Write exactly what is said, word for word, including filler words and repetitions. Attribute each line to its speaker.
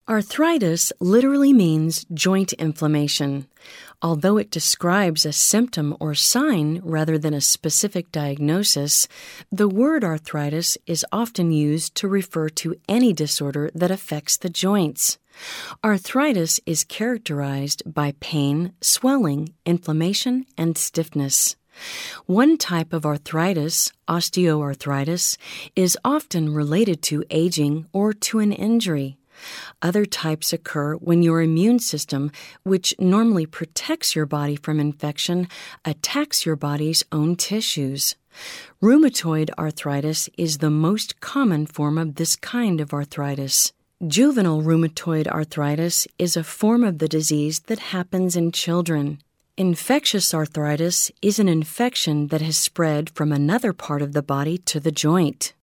Speaker 1: Arthritis literally means joint inflammation. Although it describes a symptom or sign rather than a specific diagnosis, the word arthritis is often used to refer to any disorder that affects the joints. Arthritis is characterized by pain, swelling, inflammation, and stiffness. One type of arthritis, osteoarthritis, is often related to aging or to an injury. Other types occur when your immune system, which normally protects your body from infection, attacks your body's own tissues. Rheumatoid arthritis is the most common form of this kind of arthritis. Juvenile rheumatoid arthritis is a form of the disease that happens in children. Infectious arthritis is an infection that has spread from another part of the body to the joint.